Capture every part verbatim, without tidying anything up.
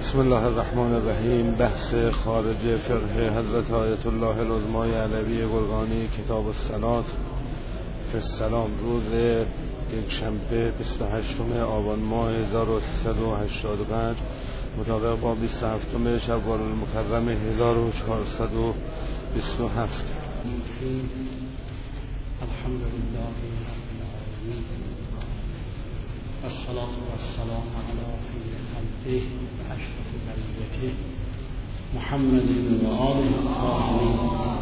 بسم الله الرحمن الرحیم. بحث خارج فقه حضرت آیت الله العظمای علوی گرگانی، کتاب الصلاة فی السلام، روز یک شنبه بیست و هشتم آبان ماه هزار و سیصد و هشتاد و پنج مطابق با بیست و هفتم شوال المکرم هزار و چهارصد و بیست و هفت. الحمد لله رب العالمین والصلاة والسلام علی خیر خلقه و اشرف بریته محمد و آله الطاهرین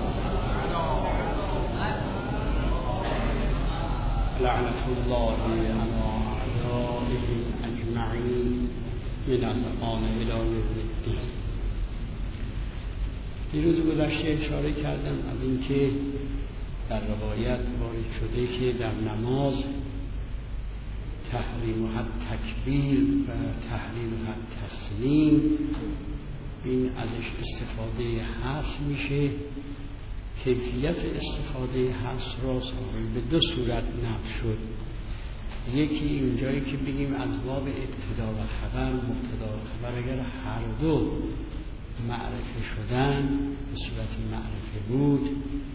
لعنة الله علی اعدائه اجمعین من الآن الی یوم الدین. دیروز گذشته اشاره کردم از اینکه در روایت وارد شده که در نماز تحریم و حد تکبیر و تحلیل و حد تسلیم، این ازش استفاده حصر میشه. کیفیت استفاده حصر را صاحب به دو صورت نقل شد. یکی اینجایی که بگیم از باب ابتدا و خبر، مبتدا و خبر اگر هر دو معرفه شدن به صورت معرفه بود،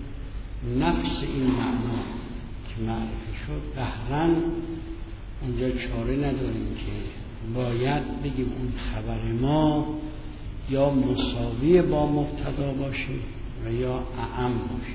نفس این معنا که معرفه شد قهرن اونجا چاره نداریم که باید بگیم اون خبر ما یا مساوی با مبتدا باشه و یا اعم باشه.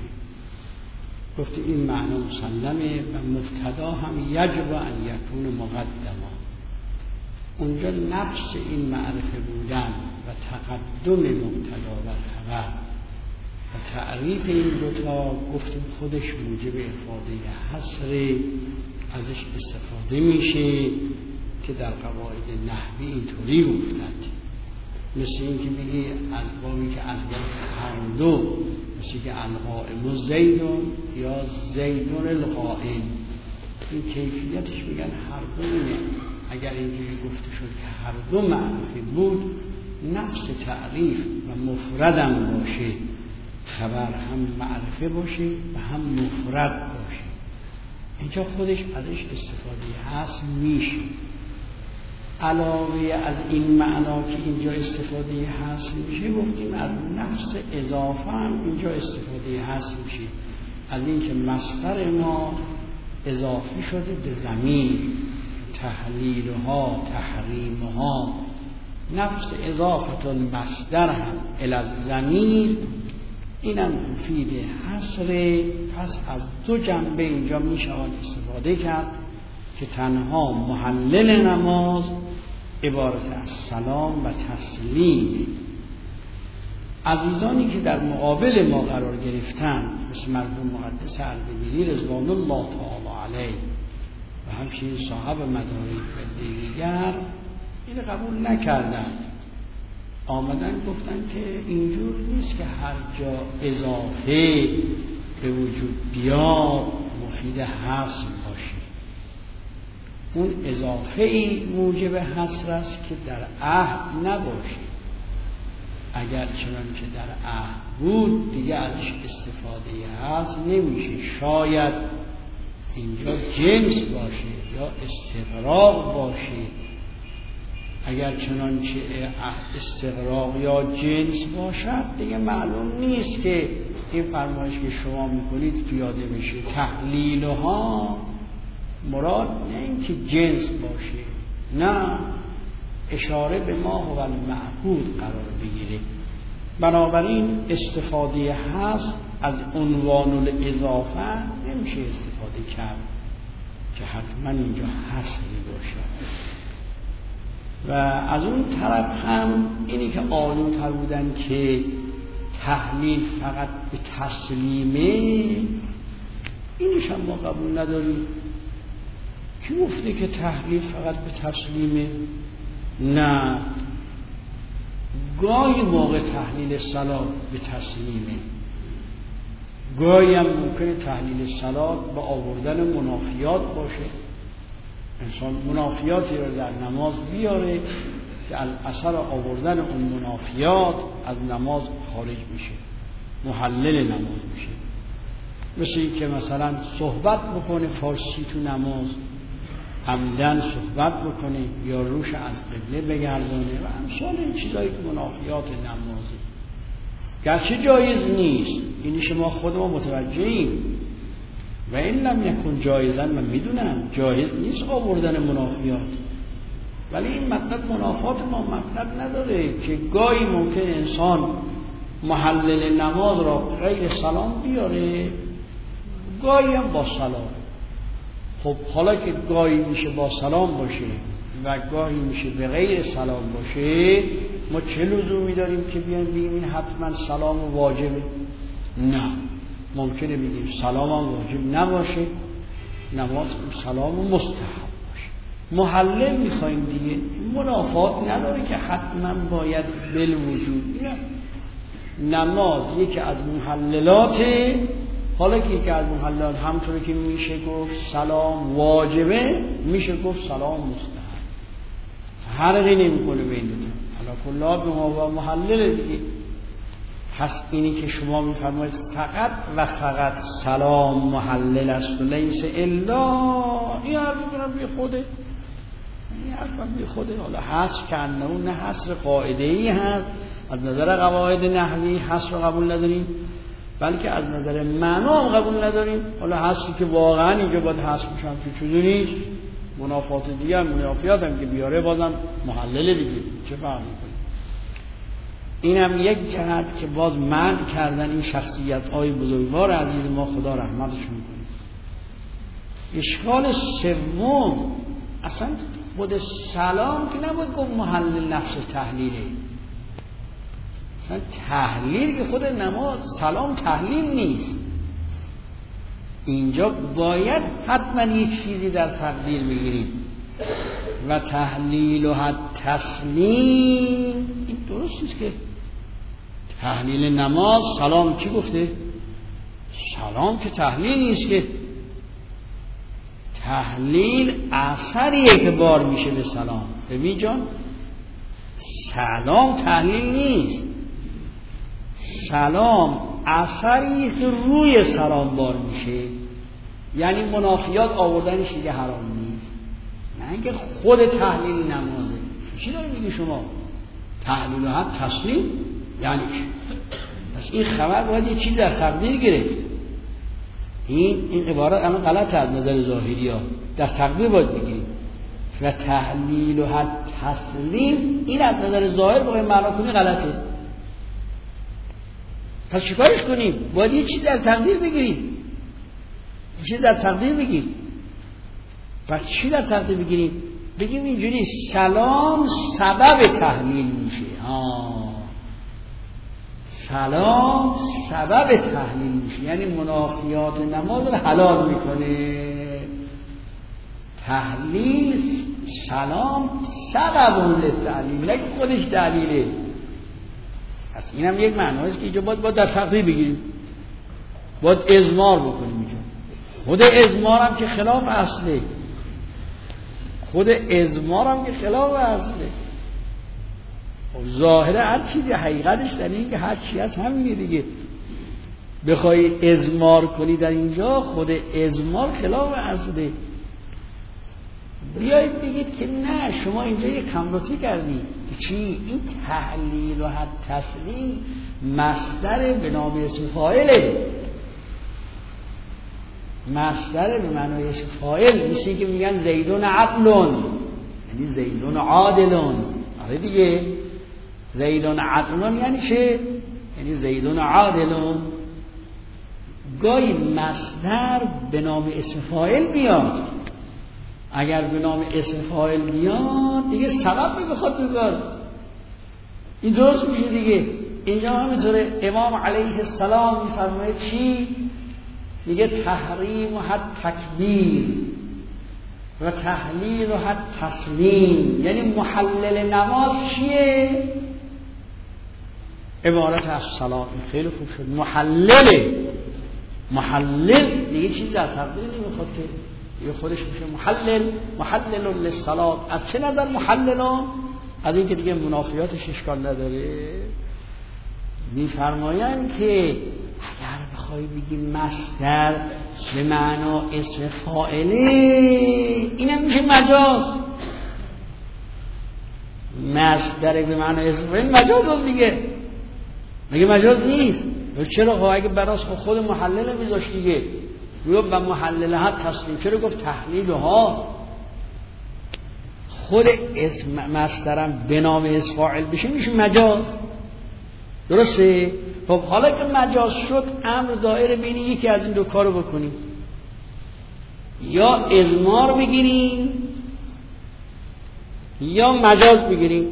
گفت این معنا مسلمه و مبتدا هم یجب ان یکون مقدما. اونجا نفس این معرفه بودن و تقدم مبتدا بر خبر و تعریف این دوتا گفتیم خودش موجب افاده حصر ازش استفاده میشه که در قواعد نحوی اینطوری گفتند. مثل این که بگی از بابی که از هر دو، مثل که القائم زیدون یا زیدون القائم، این کیفیتش میگن هر دو اینه. اگر اینجوری گفته شد که هر دو معرفی بود، نفس تعریف و مفردم باشه، خبر هم معرفه باشه و هم مفرد باشه، اینجا خودش ازش استفاده هست میشه. علاوه از این معنا که اینجا استفاده هست میشه، گفتیم از نفس اضافه هم اینجا استفاده هست میشه. از اینکه مصدر ما اضافه شده به ضمیر، تحلیلها تحریمها، نفس اضافه المصدر هم الی الضمیر، اینم مفید حصر. پس از دو جنبه اینجا میشود استفاده کرد که تنها محلل نماز عبارت از سلام و تسلیم. عزیزانی که در مقابل ما قرار گرفتن مثل مرحوم مقدس اردبیلی رضوان الله تعالی علیه و همچنین صاحب مدارک و دیگر، این قبول نکردند. آمدن گفتن که اینجور نیست که هر جا اضافه به وجود بیاد مفید حصر باشه. اون اضافه ای موجب حصر است که در عهد نباشه. اگر چنانچه در عهد بود دیگه ازش استفاده حصر نمیشه. شاید اینجا جنس باشه یا استغراق باشه. اگر چنانچه استغراق یا جنس باشد دیگه معلوم نیست که این فرمایش که شما میکنید پیاده بشه. تحلیلها مراد نه اینکه جنس باشه، نه، اشاره به ما هو المعهود قرار بگیره. بنابراین استفاده هست از عنوان الاضافه نمیشه استفاده کرد که حتما اینجا حصری باشه. و از اون طرف هم اینی که آلوتر بودن که تحلیل فقط به تسلیمه، اینش هم ما قبول نداریم. کی گفته که تحلیل فقط به تسلیمه؟ نه، گاهی موقع تحلیل صلات به تسلیمه، گاهی هم ممکنه تحلیل صلات به آوردن منافیات باشه. انسان منافیاتی رو در نماز بیاره که از اثر آوردن اون منافیات از نماز خارج میشه، محلل نماز میشه. مثل این که مثلا صحبت بکنه فارسی تو نماز، عمدن صحبت بکنه یا روش از قبله بگردونه و امثال این چیزایی که منافیات نمازه، گرچه جایز نیست، این شما خودمون متوجهیم و این لم یکن جایزن، من میدونم جایز نیست آوردن منافیات، ولی این مطلب منافات ما مطلب نداره که گاهی ممکن انسان محلل نماز را غیر سلام بیاره، گاهی هم با سلام. خب حالا که گاهی میشه با سلام باشه و گاهی میشه به غیر سلام باشه، ما چه لزومی داریم که بیایم بگیم این حتما سلام واجبه؟ نه، ممکنه بگیم سلام هم واجب نباشه، نماز سلام مستحب باشه. محلل میخوایم دیگه، منافات نداره که حتما باید بالوجود. نه، نماز یکی از محللاته. حالا که یکی از محللات همطوری که میشه گفت سلام واجبه، میشه گفت سلام مستحب، فرقی نمیکنه بین دو تا. حالا کلا به ما محلل دیگه. پس اینی که شما میفرمایید فقط و فقط سلام محلل است و لیس الا، این حرف کنم بی خوده، این حرف بی خوده. حالا حصر که انه نه حصر قاعده ای هست، از نظر قواعد نحوی حصر رو قبول نداریم، بلکه از نظر معنا هم قبول نداریم. حالا حصری که واقعا اینجا باید حصر میشم که چیزی نیست، منافات دیگه هم منافیات هم که بیاره بازم محلل دیگه، چه فرق میکنه؟ این هم یک جهت که باز منع کردن این شخصیت های بزرگوار عزیز ما، خدا رحمتشون کنه. اشکال سوم، اصلا خود سلام که نباید گفت محلل نفس تحلیله، اصلا تحلیل که خود نماز سلام تحلیل نیست. اینجا باید حتما یک چیزی در تقدیر بگیریم و تحلیل و حد تسلیم. این درست نیست که تحلیل نماز سلام چی گفته؟ سلام که تحلیل نیست، که تحلیل اثریه که بار میشه به سلام. ببین جان، سلام تحلیل نیست، سلام اثریه که روی سلام بار میشه. یعنی منافیات آوردنش دیگه حرام نیست، نه اینکه خود تحلیل نمازه. چی داری میگی شما؟ تحلیل و حد تسلیم یعنی چی؟ پس این خبر باید یه چیز در تقدیر گرفت. این این عبارت اما غلطه از نظر ظاهری ها، در تقدیر باید بگیریم. و تحلیل و حد تسلیم این از نظر ظاهر بخواهیم معنا کنی غلطه. پس چیکارش کنیم؟ باید یه چیز در تقدیر بگیریم، یه چیز در تقدیر بگیریم. پس چی در تقدیر بگیریم؟ بگیم اینجوری سلام سبب تحلیل میشه. آه. سلام سبب تحلیل میشه، یعنی منافیات نماز رو حلال میکنه. تحلیل سلام سبب للتحلیل، نه خودش دلیله. پس اینم یک معناست که اینجا باید, باید در تقدیر بگیریم، باید ازمار بکنیم. اینجا خود ازمار هم که خلاف اصله، خود ازمار هم که خلاف اصله. ظاهره هر چیزی حقیقتش در این که هر چی هست همینه دیگه. بخوای ازمار کنی در اینجا، خود ازمار خلاف اصله. بیایید بگید که نه شما اینجا یک کمروتی کردی. چی؟ این تحلیل و حد تسلیم مصدر به نام اسم فاعله، مصدر به معنای اسم فاعل. میشه که میگن زیدون عدلون، یعنی زیدون عادلون. آره دیگه، زیدون عدلون یعنی چه؟ یعنی زیدون عادلون. گاهی مصدر به نام اسم فاعل بیاد، اگر به نام اسم فاعل بیاد دیگه سبب نمیخواد بگار، این درست میشه دیگه. اینجا همینطوره. امام علیه السلام میفرماید چی؟ میگه تحریم و حد تکبیر و تحلیل و حد تسلیم. یعنی محلل نماز چیه؟ عبارت از سلام. خیلی خوب شد. محلل محلل دیگه چیز در تقدیر نمیخواد که یه خودش میشه محلل. محلل للصلاة. از چه نظر محللان؟ از این که دیگه منافیاتش اشکال نداره. میفرمایند که اگر بخوای بگی مصدر به معنا اسم فاعله، اینم میشه مجاز. مصدر به معنا اسم فاعل مجاز هم دیگه، مگه مجاز نیست؟ چرا؟ خب اگه براش خود محلل میذاشت دیگه، یا به محللها تسلیم، چرا گفت تحلیلها؟ خود اسم مصدرم به نام اسم فاعل بشه میشه مجاز، درسته؟ خب حالا که مجاز شد، امر دایره بین یکی از این دو کارو بکنیم، یا اضمار بگیریم یا مجاز بگیریم.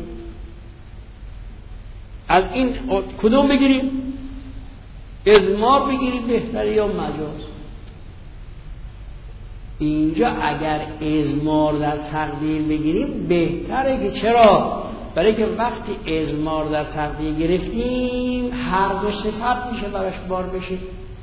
از این کدوم بگیریم؟ اضمار بگیریم بهتره یا مجاز؟ اینجا اگر اضمار در تقدیر بگیریم بهتره. که چرا؟ برای که وقتی اضمار در تقدیر گرفتیم هر دو صفت میشه براش بار بشه.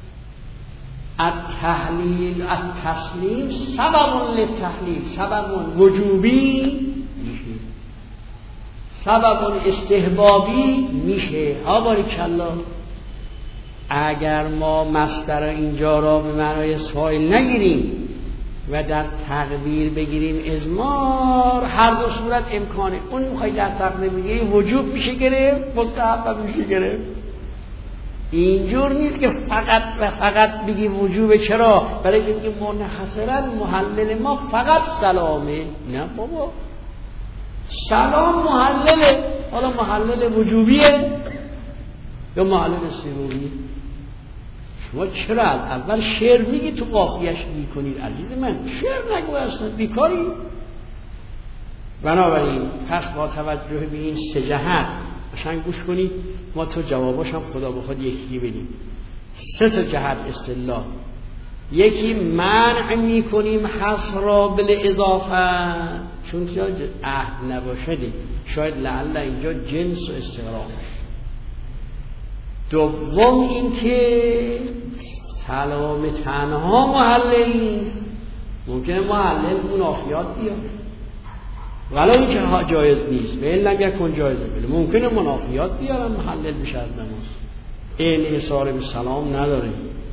التحلیل التسلیم سبب للتحلیل، سبب وجوبی میشه، سبب استحبابی میشه. ها باریکالله. اگر ما مصدر اینجا را به معنای فاعل نگیریم و در تقدیر بگیریم اضمار، هر دو صورت امکانه. اون میخوای در تقدیر بگیری وجوب میشه گرفت، مستحب میشه گرفت. اینجور نیست که فقط و فقط بگی وجوب. چرا؟ برای که بگی منحصرا محلل ما فقط سلامه. نه بابا، سلام محلله. حالا محلل وجوبیه یا محلل استحبابیه؟ شما چرا از اول شعر میگی تو قافیه‌اش میکنید؟ عزیز من شعر نگو، اصلا بیکاری. بنابراین پس با توجه به این سه جهت قشنگ گوش کنید، ما تو جواباش هم خدا بخواد یکی بدیم. سه تا جهت اصطلاح. یکی منع میکنیم حصر را بالاضافه، چون که عهد نباشدی، شاید لعل اینجا جنس و استغراق. دوم این که سلام تنها محلل، ممکنه محلل منافیات بیاد ولی این که ها جایز نیست، به علم یکون جایزه، بله ممکنه منافیات بیارن محلل بشه از نماز، این اصاره به سلام نداره.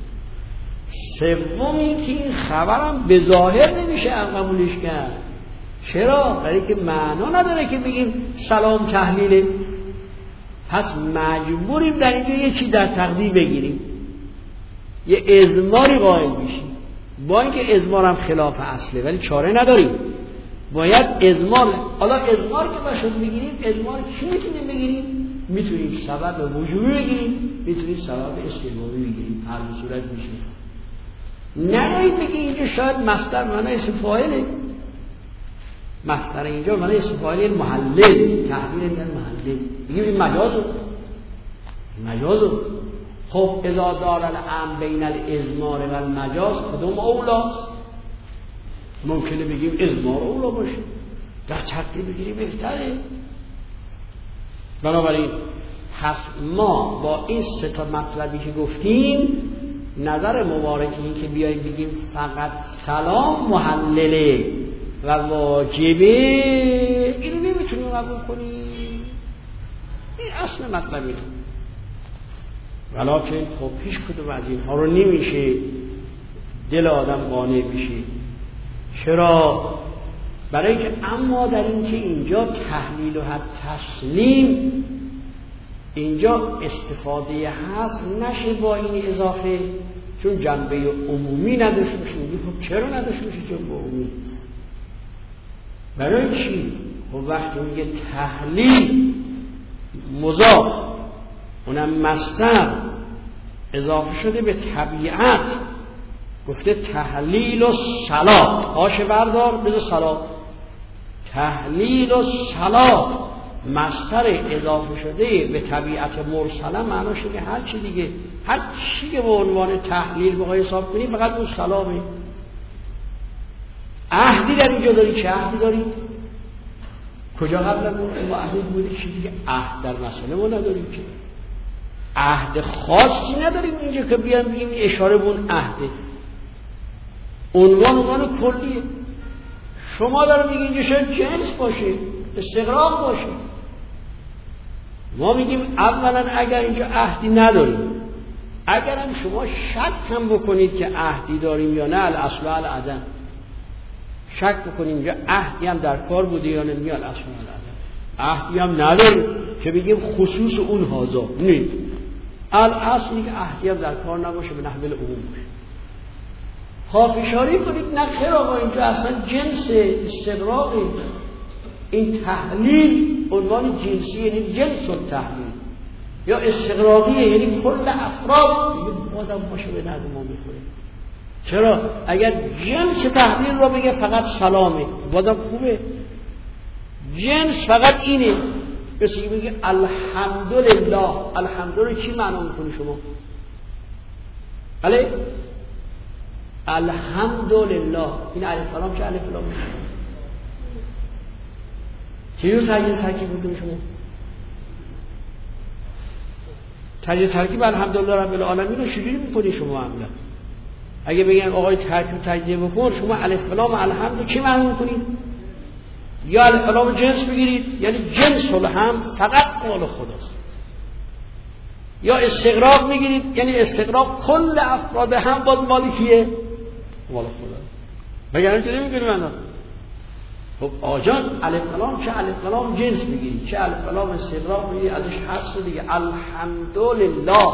سومی که این خبرم به ظاهر نمیشه قبولش کرد. چرا؟ برای که معنا نداره که بگیم سلام تحلیله. پس مجبوریم در اینجا یه چی در تقدیر بگیریم، یه اضماری قائل بشیم، با اینکه اضمارم خلاف اصله ولی چاره نداریم، باید اضمار. حالا اضمار که باشد بگیریم، اضمار چی میتونیم بگیریم؟ میتونیم سبب وجوبی بگیریم، میتونیم سبب استحبابی بگیریم، هر دو صورت میشه. نیایید بگی اینجا شاید مصدر معنی اسم فاعله، مصدر اینجا معنی اسم فاعل محلل، تحلیل در محلل، بگیم این مجازه مجازه. خب اذا دار الامر بین الاضمار و المجاز کدوم اولاست؟ ممکنه بگیم اضمار اولا باشه، در تقدیر بگیریم بهتره. بنابراین پس ما با این سه تا مطلبی که گفتیم، نظر مبارک این که بیاییم بگیم فقط سلام محلله و واجبه، اینو نمیتونیم قبول کنیم. این اصل مطلبی نه. ولیکن خب پیش کدوم از اینها رو نمیشه دل آدم قانع بشه. چرا؟ برای که اما در این که اینجا تحلیل و حد تسلیم، اینجا استفاده هست نشه با این اضافه، چون جنبه عمومی نداشته باشه. خب چرا نداشته باشه جنبه عمومی؟ برای چی؟ خب وقتی میگه تحلیل مضاف، اونم مصدر اضافه شده به طبیعت، گفته تحلیل و صلات، آش بردار بذار صلات. تحلیل و صلات مصدر اضافه شده به طبیعت مرسله، معناش اینه هر چی دیگه، هر چی که به عنوان تحلیل بخوای حساب کنی فقط اون سلامه. عهدی در اینجا داری، چه عهدی داری؟ کجا قبلا ما عهدی بودی؟ چی دیگه عهد در مسئله ما نداریم که، عهد خاصی نداریم اینجا که بیان بگیم اشاره به اون عهده. عنوان عنوان کلیه. شما داره میگی اینجا شاید جنس باشه، استغراق باشه. ما میگیم اولا اگر اینجا عهدی نداریم، اگرم شما شک هم بکنید که عهدی داریم یا نه، الاصل العدم، شک بکنیم اینجا عهدی هم در کار بوده یا نه، میاد الاصل العدم. عهدی هم نداریم که بگیم خصوص اون هازا، نه، الاصل اینه که عهدی هم در کار نباشه، به نحو العموم باشه. پافشاری کنید نه خیر آقا اینجا اصلا جنس استغراقه، این تحلیل عنوان جنسی یعنی جنس التحلیل یا استغراقیه، یعنی کل افراد بازم باشه به درد ما میخوره. چرا؟ اگر جنس تحلیل رو بگه فقط سلامه بازم خوبه، جنس فقط اینه، مثل که بگه الحمدلله. الحمدلله چی معنا میکنی شما؟ بله؟ الحمدلله این الف لام چه الف لام میشه؟ چه تغییر ترکیب میکنی شما؟ تغییر ترکیب الحمدلله رب العالمین رو چجوری میکنی شما عملا؟ اگه بگن آقای ترکیب تجزیه بکن، شما الف لام الحمد چی معنی میکنید؟ یا الف لام جنس بگیرید، یعنی جنس الحمد فقط مال خداست، یا استغراق میگیرید، یعنی استغراق کل افراد هم باز مال کیه؟ مال خدا. بگن اینجوری میگیم معنا. خب آجان الف لام چه الف لام جنس بگیرید، چه الف لام استغراق بگیرید، ازش هست دیگه الحمدلله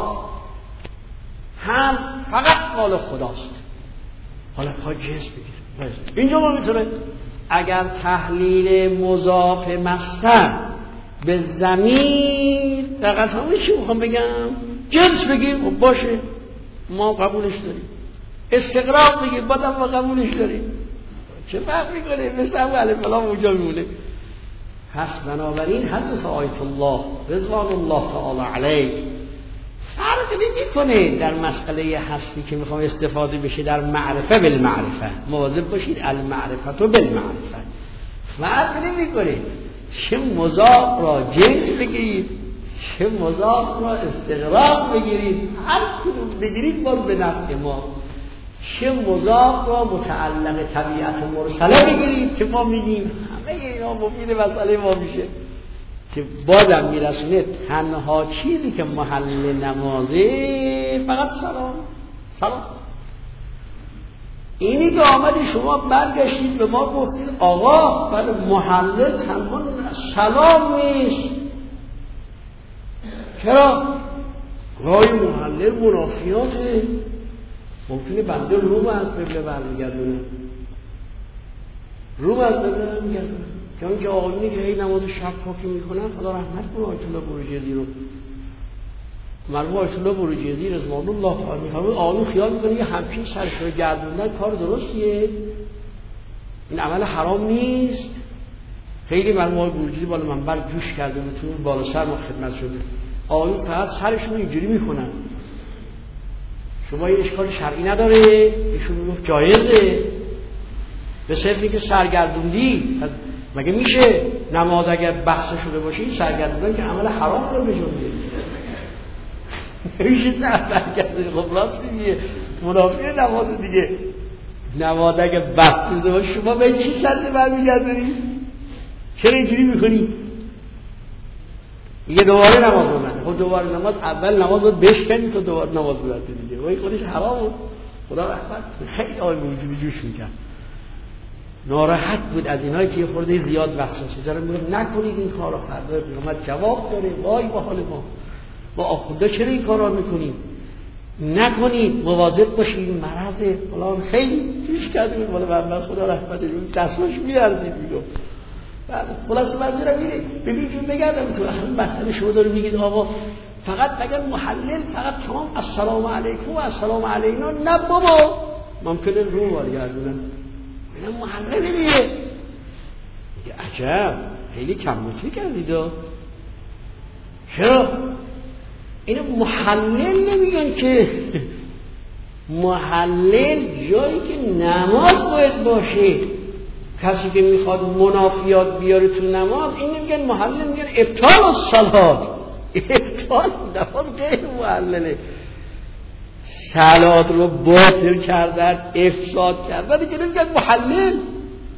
هم فقط مال خداست. حالا پا جنس بگیرید. اینجا ما میتونه اگر تحلیل مضاف مصدر به ضمیر در قسمه چی میخوام بگم؟ جنس بگیم. خب باشه ما قبولش داریم. استقراق بگیم بعدم ما قبولش داریم. چه فرق میکنه؟ مثل هم الف لام اونجا میمونه. پس بنابراین حضرت آیت الله رضوان الله تعالی علیه فرق نمیکنه در مسئله هستی که میخوام استفاده بشه در معرفه بالمعرفه. مواظب باشید المعرفه تو بالمعرفه. فرق نمیکنه چه مضاف را جنس بگیرید، چه مضاف را استغراق بگیرید، هر کدوم بگیرید باز به نفع ما. چه مضاف را متعلق طبیعت مرسله بگیرید که ما میگیم همه اینا مفید مسئله ما میشه، که بازم میرسونه تنها چیزی که محل نمازه فقط سلام. سلام اینی که آمدی شما برگشتید به ما گفتید آقا برای محل تنها سلام نیست. چرا؟ گاهی محل منافیاته، ممکنه بنده روم از قبله برمیگردونه، روم از قبله برمیگردونه، که اون که آقایونی که هی نماز شفاکی میکنن خدا رحمت کنه آیت الله بروجردی رو، مرحوم آیت الله بروجردی رضوان الله تعالی علیه، آقایون خیال میکنه یه همچین سرش رو گردوندن کار درستیه، این عمل حرام نیست. خیلی مرحوم آقای بروجردی بالا منبر جوش کرده بود، تو بالا سر ما خدمت شده، آقایون فقط سرشون رو اینجوری میکنن. شما این اشکال شرعی نداره؟ ایشون میگفت جایزه، به صرفی که سرگردوندی مگه میشه نماز اگر بسته شده باشه این سرگردوندن که عمل حرام داره به جنبه میشه سرگردوندی. خب راست میگه منافی نماز دیگه، نماز اگر بسته شده باشه شما به چی سرده برمیگردونی؟ چرا اینجوری میکنی؟ میگه دوباره نماز اومده. خب دوباره نماز اول نماز رو بشکنی تو دوباره نماز اومده دیگه، وای خودش حرام بود. خدا رحمت خیلی آقای موجودی جوش میکرد، ناراحت بود از اینایی که یه خورده زیاد وسوسه داره، میگه نکنید این کارا، فردا قیامت جواب داره. وای با حال ما با آخونده چرا این کارا میکنیم؟ نکنید، مواظب باشید، این مرض فلان. خیلی جوش کرده بود بالا بنده، خدا رحمتش کنه، دستش میارزید میگم. بعد خلاص وزیر میره ببین چون بگردم تو اصلا مسئله شما داره میگید آقا فقط بگن محلل فقط تمام السلام علیکم و السلام علینا. نه بابا ممکنه رو برگردونن اینا محلل دیگه. میگه عجب خیلی کم مطلی کردید. چرا؟ اینو محلل نمیگن که محلل جایی که نماز باید باشه. کسی که میخواد منافیات بیاره تو نماز این نمیگن محلل، میگن ابطال الصلات. ابطال نماز غیر محلله. صلات رو باطل کردن، افساد کردن دیگه نمیگن محلل.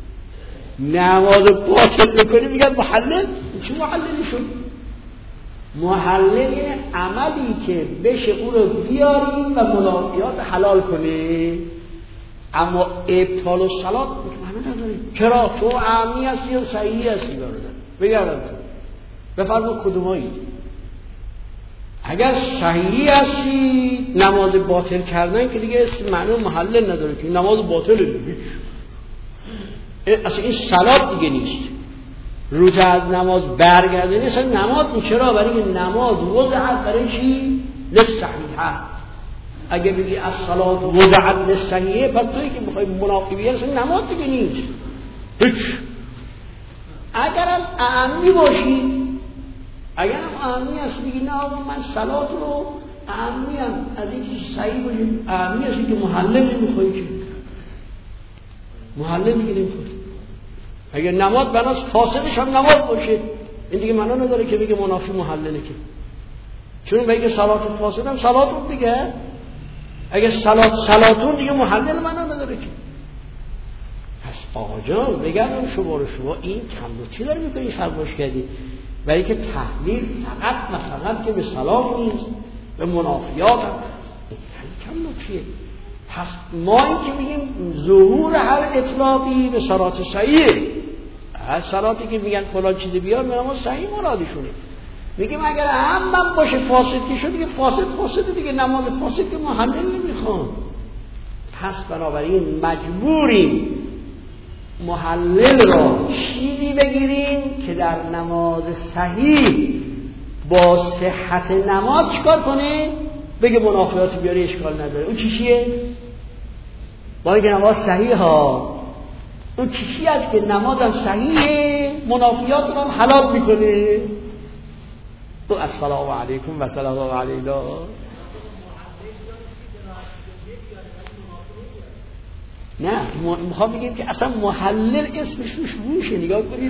نماز باطل بکنی میگن محلل. چه محللی شد؟ محلل یعنی عملی که بشه او رو بیاریم و منافیات حلال کنه. اما ابطال الصلات همه نداریم. چرا؟ تو عامی هستی یا صحیحی هستی؟ برادر بگردم تو بفرما کدومایید. اگر صحیحی هستی نماز باطل کردن که دیگه اسم معنی محلل نداره که نماز باطله دیگه، اصلا این صلات دیگه نیست. روزه از نماز برگردنی اصلا نماز نیست. چرا؟ برای این نماز وضعت برای چی؟ للصحیحه. اگه بگی از صلات وضعت للصحیحه پس تویی که بخوای مناقبی اصلا نماز دیگه نیست هیچ. اگرم اعمی باشی، اگرم اعمی هست بگی نه آقا من صلات رو اعمی هم از این که صحیح باشی، اعمی هستی که محلل نمیخوایی که محلل دیگه نمیخوایی. اگر نماز بناس فاسدش هم نماز باشه این دیگه معنا نداره که بگه منافی محلله که، چون بگه صلات فاسد هم صلاتون دیگه، اگه صلات صلاتون دیگه محلل معنا نداره که. پس آقا جان بگم شما رو شما این کم رو چی داری میکنی فرماش کردی؟ برای که تحلیل فقط مثلا که به صلات نیست به منافیات هم کم رو چیه. پس ما این که میگیم ظهور هر اطلاقی به صلات صحیحه، هر صلاتی که میگن فلان چیز بیار میگم صحیح مرادشونه. میگیم اگر هم من باشه فاسد که شد دیگه فاسد فاسد دیگه، نماز فاسد که محلل نمیخوام. پس بنابراین مجبوریم محلل را چیزی بگیریم که در نماز صحیح با صحت نماز چکار کنه؟ بگه منافیات بیاره اشکال نداره. اون چیشیه؟ با اینکه نماز صحیح ها، اون چیشی است که نمازم صحیحه منافیات رو هم حلال میکنه. تو السلام علیکم و سلام علینا. نه میخوام بگیم که اصلا محلل اسمش روش روشه. نگاه کنید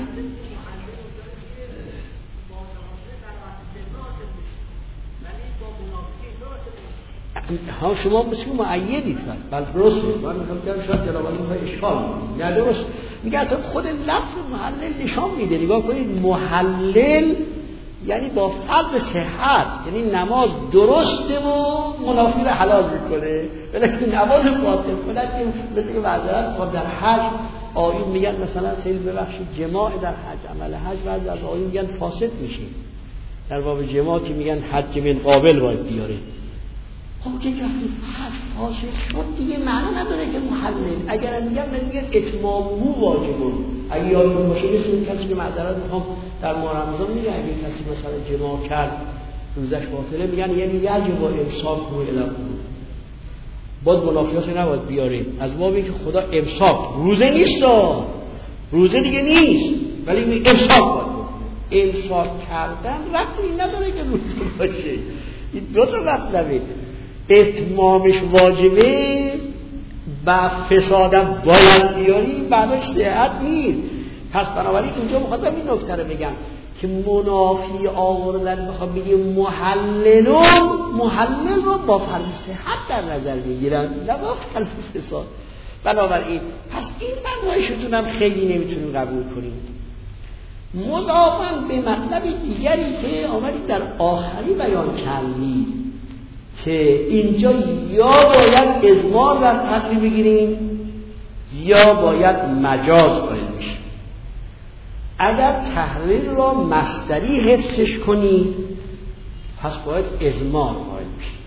ها شما مثل معیدید بل درسته. من میخوام که شاید جلوانی میخوای اشکال کنید. نه درست میگه اصلا خود لفظ محلل نشان میده. نگاه کنید محلل یعنی با فرض صحت، یعنی نماز درسته و منافی رو حلال میکنه. ولی نماز باطل کنه که مثل که معذرت خود در حج آیون میگن مثلا خیلی ببخشید جماع در حج عمل حج بعضی از آیون میگن فاسد میشه. در باب جماع که میگن حج من قابل باید بیاره. خب که وقتی حج فاسد شد دیگه معنی نداره که محلل. اگر میگم میگن اتمامو واجبه. اگه یادتون باشه مثل کسی که معذرت میخوام در ماه رمضان میگه اگه کسی مثلا جماع کرد روزش باطله میگن یعنی یجب با امساک رو الهو باید منافیات نباید بیاره. از بابی که خدا امساک روزه نیست، روزه دیگه نیست ولی امساک باید امساک کردن رفتی نداره که روزه باشه. این دو تا مطلبه. اتمامش واجبه و فسادم باید بیاری بعدش صحت نیست. پس بنابراین اینجا میخواستم این نکته رو بگم که منافی آوردن بخوام بگیم محللون محلل رو با فرض صحت در نظر میگیرن نه با فرض فساد. بنابراین پس این معنایشتون هم خیلی نمیتونیم قبول کنیم. مضافاً به مطلب دیگری که آمدید در آخری بیان کردید که اینجا یا باید ازمار در تقریب بگیریم یا باید مجاز قائل بشیم. اگر تحلیل را مصدری حفظش کنید پس باید ازمار قائل بشیم.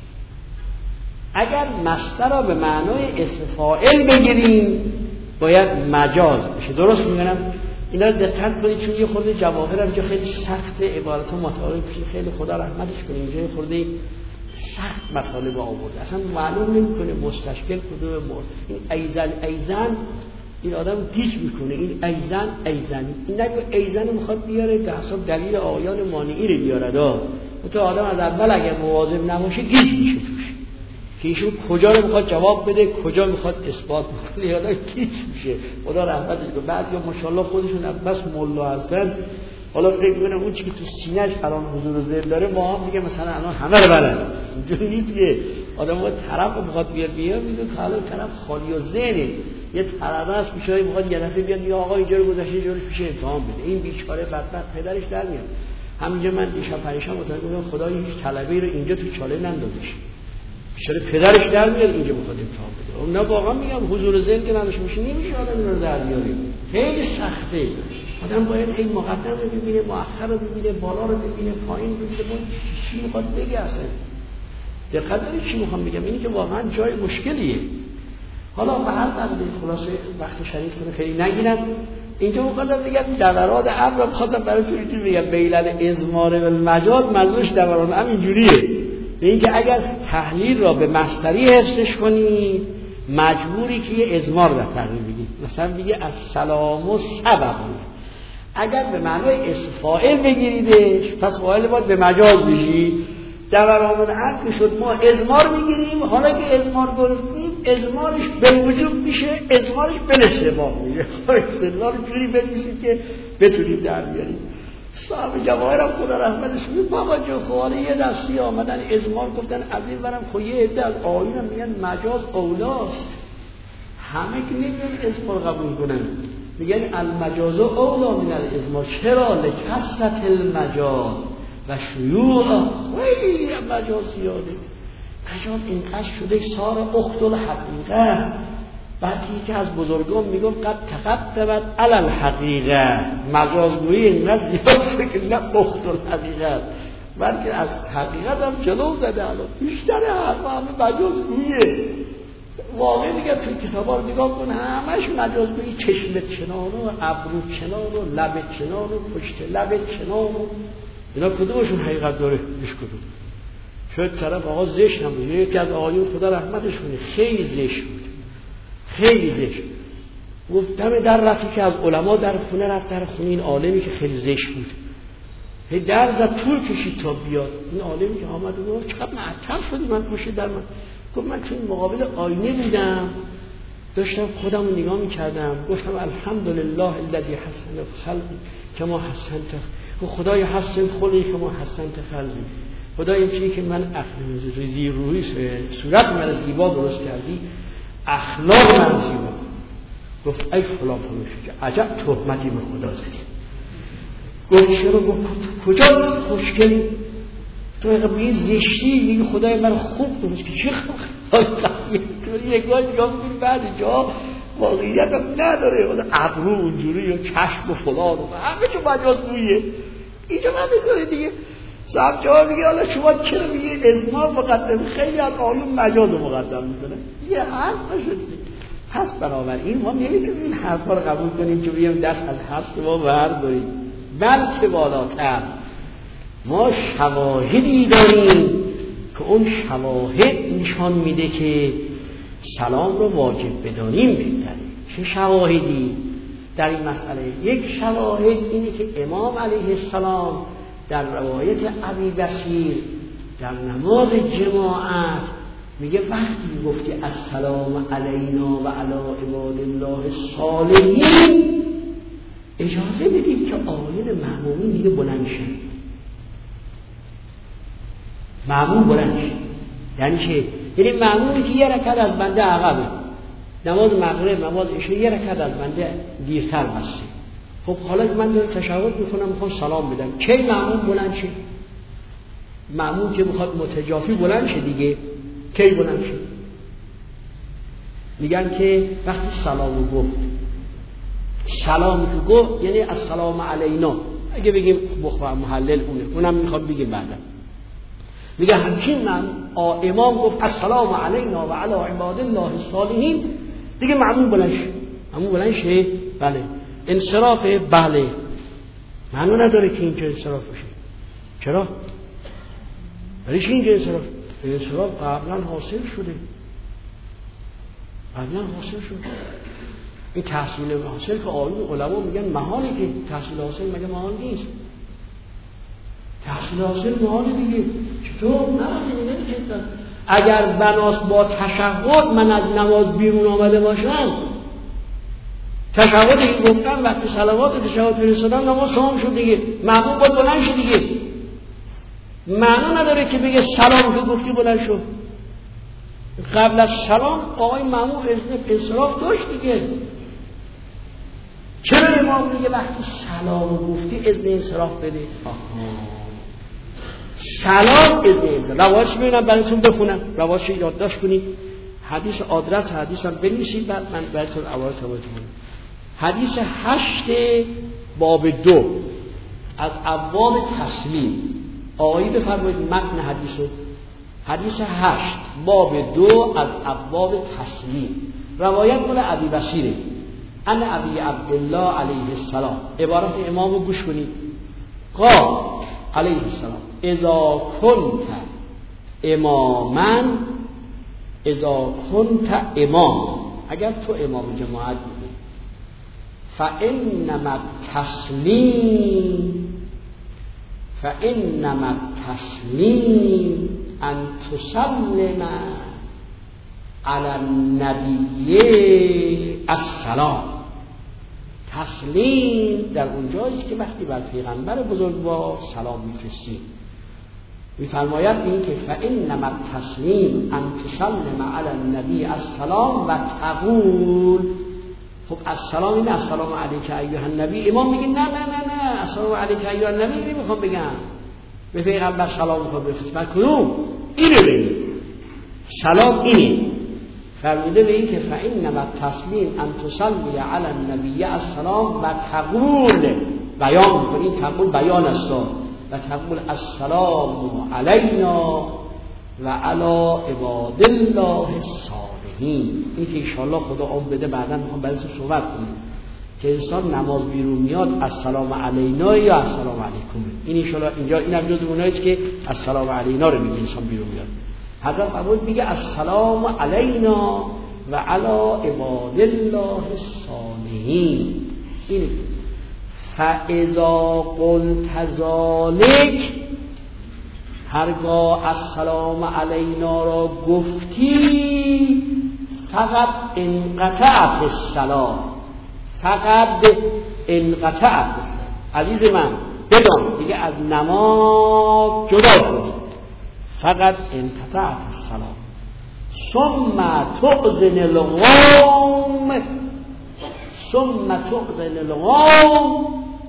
اگر مصدر را به معنای اسم فاعل بگیریم باید مجاز بشه. درست میگم؟ اینا رو دقت کنید چون یه خورده جواهر اینجا خیلی سخت، عبارت و مطالب خیلی خدا رحمتش کنه اینجا یه خورده سخت مطالب آورده، اصلا معلوم نمیکنه مستشکل کدوم مرد. این ایزن ایزن این آدم گیج میکنه. این ایزن ایزن این نگه ایزن میخواد بیاره به حساب دلیل آیان مانعی رو بیاره دا تو آدم از اول اگر مواظب نباشه گیج میشه توش که ایشون کجا رو میخواد جواب بده کجا میخواد اثبات بکنه. یه آدم گیج میشه خدا رحمتش کنه. بعد یا ماشاءالله خودشون بس ملا هستن حالا فکر کنم اون چی که تو سینه‌اش الان حضور و ذل داره ما هم دیگه مثلا الان همه رو بلد. اینجوری نیست که آدم وقت طرف رو میخواد بیاد بیاد میگه که حالا طرف خالی و ذهنه یه طرفه است میشه میخواد یه دفعه بیاد یا آقا اینجا رو گذاشته اینجا رو پیش امتحان بده. این بیچاره بدبخت پدرش در میاد. همینجا من دیشب پریشب متوجه بودم خدای هیچ طلبه‌ای رو اینجا تو چاله نندازش. چرا پدرش در میاد اینجا بخواد امتحان بده؟ اون نه واقعا میگم حضور ذهن که نداشته باشه نمیشه آدم اینا رو در بیاره. خیلی سخته. آدم باید این مقدم رو ببینه، مؤخر رو ببینه، بالا رو ببینه، پایین رو ببینه، چی میخواد بگه اصلا. دقت دارید چی میخوام بگم؟ اینی که واقعا جای مشکلیه. حالا به هر قدری خلاصه وقت شریفتون خیلی نگیرم. اینجا مقدم بگم دوران امر رو خواستم براتون اینجوری بگم بیلن ازمار و المجاز منظورش دوران امر اینجوریه. اینکه اگر تحلیل را به مصدری حفظش کنی مجبوری که یه ازمار را تحلیل بگی. مثلا بگی السلام و سبب. اگر به معنای اسم فاعل بگیریدش پس فاعل باید به مجاز بشی. دوران امر که شد ما ازمار میگیریم، حالا که ازمار گرفتیم ازمارش به وجود میشه، ازمارش به استباق میشه. استدلال جوری بنویسیم که بتونیم در بیاریم. صاحب جواهرم خدا رحمتش کنه بابا جو خواله یه دستی آمدن ازمار گفتن از این برم خو یه عده از آیینم میگن مجاز اولاست. همه که نمیگن ازمار قبول کنن، میگن المجاز اولا من الازمار. چرا؟ لکثرت المجاز و شیوع خیلی مجاز زیاده. مجاز اینقدر شده سار اخت الحقیقه. بعد که از بزرگان میگم قد تقدمت علی الحقیقه. مجازگویی اینقدر زیاد شده که نه اخت الحقیقه بلکه از حقیقت هم جلو زده. الان بیشتر حرفا همه مجازگوییه. واقعی میگم توی کتابا رو نگاه کن همش مجازگویی. چشم چنان و ابرو چنان و لب چنان و پشت لب چنان و اینا کدومشون حقیقت داره؟ هیچ کدوم. شاید طرف آقا زشت هم بود. یکی از آقایون خدا رحمتش کنه خیلی زشت بود، خیلی زشت. گفتم در رفتی که از علما در خونه رفت، در خونه این عالمی که خیلی زشت بود، هی در زد طول کشید تا بیاد. این عالمی که آمد و گفت چقدر معطر شدی من پشت در من. گفت من چون مقابل آینه بودم داشتم خودم رو نگاه میکردم، گفتم الحمدلله الذی حسن خلقی کما حسنت. خدای حسن خلقی کما حسنت خلقی. خدای این چیزی که من ریزی روی صورت من زیبا درست کردی، اخلاق من زیبا. گفت ای فلان فلان شجاع عجب تهمتی به خدا زدی. گفت چرا؟ گفت کجا خوشگلی تو این زشتی میگی خدای من خوب درست که چه خدای طوری یکان نگاه میکنی بعد جا واقعیت هم نداره. ابرو اونجوری و چشم و فلان و همه چون مجازگوییه. اینجا من میکنه دیگه. صاحب جواب میگه حالا شما چرا میگه ازمار مقدم؟ خیلی از آیون مجاز مقدم میکنه. یه حرف نشد. پس بنابراین ما نمیتونیم این حرفا رو قبول کنیم که بگیم دست از هست ما برداریم، بلکه بالاتر ما شواهدی داریم که اون شواهد نشان میده که سلام رو واجب بدانیم بهتره. چه شواهدی در این مسئله؟ یک شواهد اینه که امام علیه السلام در روایت ابی بصیر در نماز جماعت میگه وقتی گفتی السلام علینا و علی عباد الله الصالحین اجازه بدید که آیین مأمومین دیگه بلند شد. مأموم بلند شد یعنی چه؟ یعنی مأمومی که یه رکعت از بنده عقبه، نماز مغرب نماز عشا یه رکعت از بنده دیرتر بسته. خب حالا من دارم تشهد میکنم میخوام سلام بدم، کی مأموم بلند شه؟ مأموم که میخواد متجافی بلند شه دیگه، کی بلند شه؟ میگن که وقتی سلامو گفت، سلام که گفت یعنی السلام علینا، اگه بگیم بخواه محلل اونه، اونم میخواد بگیم بعدا. میگه همچین من امام گفت السلام علینا و علی عباد الله الصالحین، دیگه مأموم بلند شه. مأموم بلند شه؟ بله. انصراف؟ بله. معنی نداره که اینجا انصراف بشه. چرا؟ برای چی اینجا انصراف؟ انصراف قبلا حاصل شده، قبلا حاصل شده. این تحصیل حاصل که آیون علما میگن محاله، که تحصیل حاصل مگه محال نیست؟ تحصیل حاصل محاله دیگه. چطور؟ نه دیگه. اگر بناس با تشهد من از نماز بیرون آمده باشم، تشهدی که گفتم وقتی صلوات تشهد فرستادم نماز تمام شد دیگه، مأموم باید بلند شد دیگه. معنی نداره که بگه سلام که گفتی بلند شد. قبل از سلام آقای مأموم انصراف داشت دیگه. چرا امام میگه وقتی سلام گفتی اذن انصراف بده؟ آها سلام اذن انصراف. روایتش میبینم براتون بخونم، روایتش یادداشت کنید، حدیث آدرس حدیث هم بنویسید بعد من براتون روایت رو بخونم. حدیث هشت باب دو از ابواب تسلیم. آقایی بفرمایید متن حدیث رو. حدیث هشت باب دو از ابواب تسلیم، روایت مال ابی بصیره ان ابی عبدالله علیه السلام. عبارت امام رو گوش کنید. قال علیه السلام اذا كنت اماما، اذا كنت امام، اگر تو امام جماعت بودی، فانما التسلیم فانما التسلیم ان تسلم علی النبی السلام. تسلیم در اونجاییست که وقتی بر پیغمبر بزرگوار سلام میفرستیم. میفرماید این که فانما التسلیم ان تسلم علی النبی السلام و تقول. خب السلام این السلام علیک ایها النبی. امام میگه نه نه نه نه السلام علیک ایها النبی نمیخوام بگم، به پیغمبر سلام میخوام بفرستم. کدوم؟ اینو بگید. سلام اینه. فرموده به این که فانما التسلیم ان تصلی علی النبی السلام و تقول، بیان میکنیم تقول بیان است و تقول السلام علینا و علی عباد الله الصالحین. این که انشاءالله خدا عمر بده بعدا میخوام براتون صحبت کنیم که انسان نماز بیرون میاد السلام علینا یا السلام علیکم. این انشاءالله اینجا اینم جزو اوناییست که السلام علینا رو میگه انسان بیرون میاد. حضرت فرمود میگه السلام علینا و علی عباد الله الصالحین. این فاذا قلت ذلک، هرگاه السلام علینا را گفتی، فقط انقطعت الصلاة، فقط انقطعت الصلاة. عزیز من بدان دیگه از نماز جدا شدی، فقط انقطعت الصلاة. ثم تؤذن القوم، ثم تؤذن القوم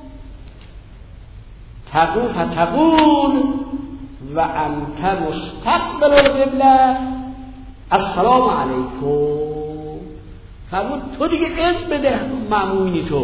تقول فتقول و انت مستقبل القبله السلام علیکم. فرمود تو دیگه اذن بده مأمومینی، تو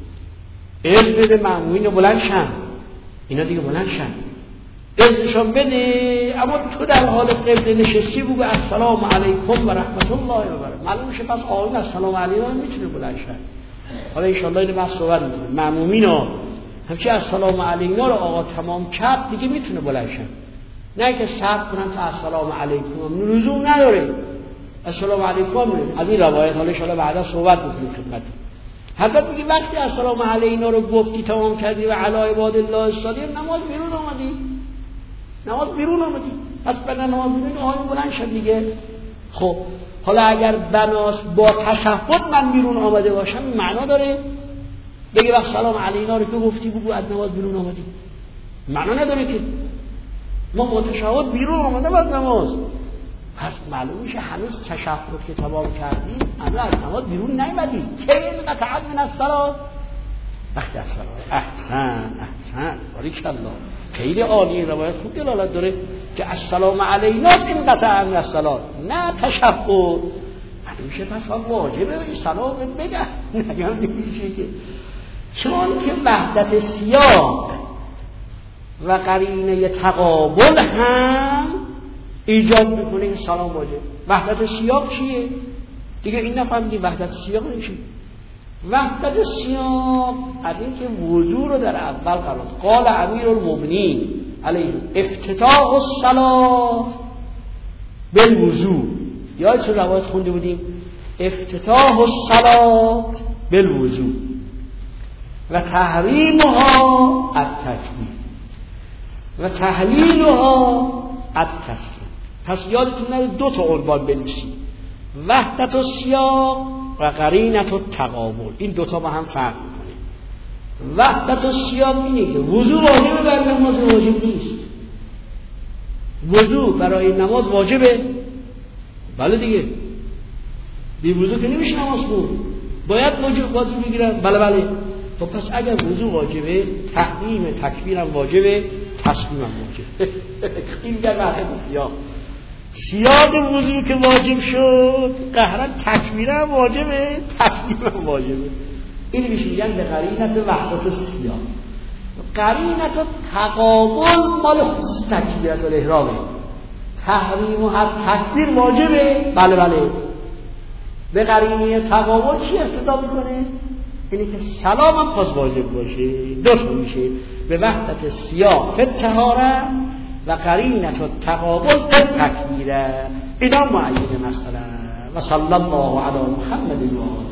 اذن بده مأمومین بلند شن، اینا دیگه بلند شن، اذنشون بده، اما تو در حال قبله نشستی بگو السلام علیکم و رحمت الله و برکاته. معلوم شه پس آقایون السلام علیکم میتونه بلند شن. حالا ان شاء الله اینو بحث صحبت می‌کنیم. مأمومینا همچی السلام علینا رو آقا تمام کرد دیگه میتونه بلند شن، نه که صبر کنن تا السلام علیکم، لزوم نداره السلام علیکم. از این روایت حالا ان شاء الله بعدا صحبت می‌کنیم خدمت. حضرت میگه وقتی السلام علینا رو گفتی تمام کردی و علی عباد الله الصالحین، نماز بیرون آمدی، نماز بیرون آمدی، پس بعد نماز بیرون آقای بلند شد دیگه. خب حالا اگر بناس با تشهد من بیرون آمده باشم این معنا داره؟ بگی وقت سلام علینا رو که گفتی بگو از نماز بیرون آمدی، معنا نداره که. ما با تشهد بیرون آمده از نماز، پس معلوم میشه هنوز تشهد که تمام کردی هنوز از نماز بیرون نیامدی. که این قطعت من الصلاة، وقتی الصلاة. احسن احسن باریکالله، خیلی عالی. روایت خوب دلالت داره که السلام علینا این قطع من الصلاة، نه تشهد. میشه پس واجبه این سلام بگه، نگم نمیشه که. چون که وحدت سیاق و قرینه تقابل هم ایجاد میکنه این سلام واجب. وحدت سیاق چیه؟ دیگه این نفهمیدی وحدت سیاق نمیشه. وحدت سیاق از این که وضو رو در اول قرار قال امیر المؤمنین علیه افتتاح الصلاة بالوضو. یا چه روایت خونده بودیم افتتاح الصلاة بالوضو و تحریمها التکبیر و تحلیلها التسلیم. پس یادتون نره دو تا عنوان بنویسید، وحدت السیاق و قرینت التقابل. این دوتا با هم فرق میکنه. وحدت السیاق اینه که وضو واجبه برای نماز واجب نیست. وضو برای نماز واجبه، بله دیگه، بی وضو که نمیشه نماز خوند. باید وضو بگیرم؟ بله بله. خب پس اگر وضو واجبه، تحریم تکبیرم واجبه، تسلیمم واجبه. این در وقت سیاق سیاق وضو که واجب شد، قهرن تکبیرم واجبه، تسلیمم واجبه. این میشه میگن به قرینت وحدت السیاق. قرینت تقابل مال خصوص تکبیرت الاحرامه. تحریم و هر تکبیر واجبه، بله بله. به قرینه تقابل چی اقتضا میکنه؟ اینه که سلام هم پس واجب باشه. دوست میشه به وحدت سیاق فی الطهاره و قرینت تقابل فی التکبیره. اینا معین مثلا. و صلی الله علی محمد و